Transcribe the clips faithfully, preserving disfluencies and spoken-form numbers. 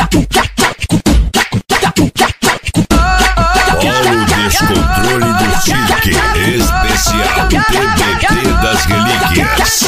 Paulo Descontrole do Tique, especial T B T das Relíquias.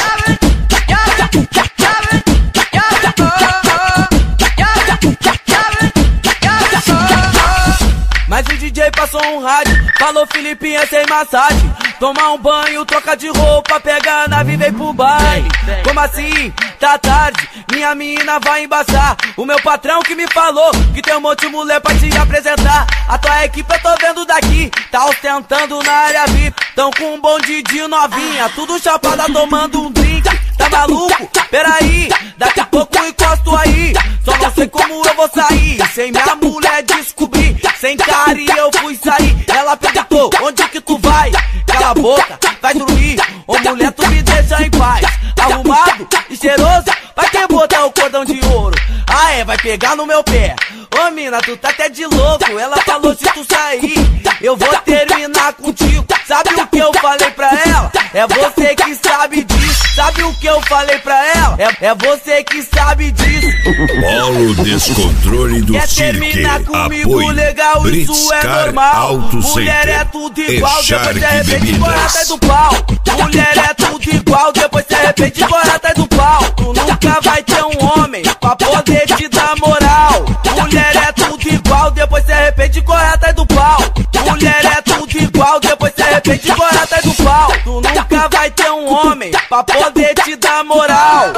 Mas o D J passou um rádio, falou Filipinha sem massagem. Tomar um banho, troca de roupa, pega a nave e vem pro baile. Como assim? Tá tarde, minha mina vai embaçar. O meu patrão que me falou que tem um monte de mulher pra te apresentar. A tua equipe eu tô vendo daqui, tá ostentando na área V I P. Tão com um bonde de novinha, tudo chapada tomando um drink. Tá maluco? Peraí, daqui a pouco eu encosto aí. Só não sei como eu vou sair sem minha mulher descobrir. Sem cara e eu fui sair. Ela perguntou, onde que tu vai? Cala a boca, vai dormir. Ô mulher, tu me deixa em paz. Arrumado e cheiroso, vai ter botar o cordão de ouro. Ah é, vai pegar no meu pé. Ô mina, tu tá até de louco. Ela falou, se tu sair, eu vou terminar contigo. Sabe o que eu falei pra ela? É você que sabe disso. Sabe o que eu falei pra ela? É, é você que sabe disso. Paulo Descontrole do Quer Tique, terminar comigo apoio legal, isso Brits é Car normal. Auto Mulher Center é tudo igual, e depois de Shark repente corre atrás Bebidas. do pau. Mulher é tudo igual, depois de repente corre atrás do pau. Tu nunca vai ter um homem pra poder te dar moral. Mulher é tudo igual, depois de repente corre atrás do pau. Mulher é tudo igual, depois de repente corre atrás do pau. Tu nunca vai ter um homem pra poder te dar moral.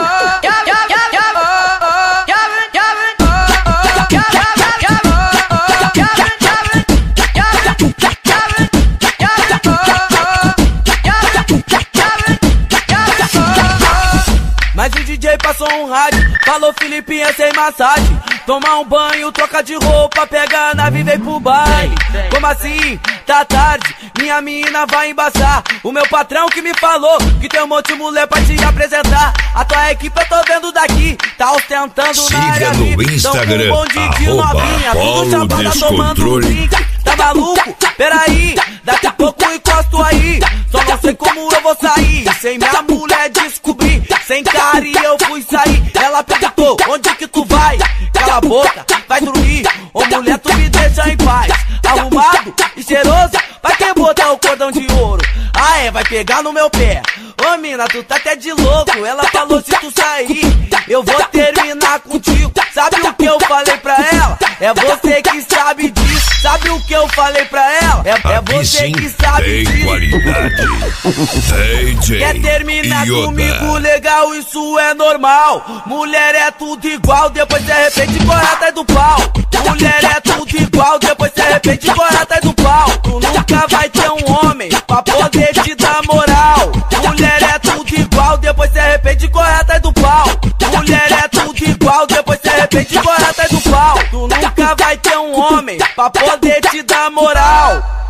Mas o D J passou um rádio, falou Filipinha sem massagem. Tomar um banho, troca de roupa, pega a nave e vem pro baile. Como assim? Tá tarde, minha mina vai embaçar. O meu patrão que me falou que tem um monte de mulher pra te apresentar. A tua equipe eu tô vendo daqui, tá ostentando Siga na área no V I P. Instagram, Tão com um bonde de arroba novinha, tudo Paulo chapada tomando um Descontrole. drink. Tá maluco? Peraí, daqui a pouco eu encosto aí. Só não sei como eu vou sair sem minha mulher descobrir. Sem cara e eu fui sair. Ela perguntou, onde que tu vai? Cala a boca, vai dormir. Ô mulher, tu me deixa em paz. Arrumado e cheiroso, vai ter botar o cordão de ouro. Ah é, vai pegar no meu pé. Ô mina, tu tá até de louco. Ela falou, se tu sair, eu vou terminar contigo. Sabe o que eu falei pra ela? É você que sabe disso. Sabe o que eu falei pra ela? É, é Aqui você sim que sabe tem disso. qualidade. D J Quer terminar Yoda. comigo legal, isso é normal. Mulher é tudo igual, depois de repente corre atrás do pau. Mulher é tudo igual, depois de repente corre atrás do pau. Tu nunca vai ter um homem pra poder te dar moral. Mulher é tudo igual, depois de repente corre atrás do pau. Mulher é tudo igual, depois de repente corre atrás do pau. Tu nunca vai ter um homem pra poder te dar moral.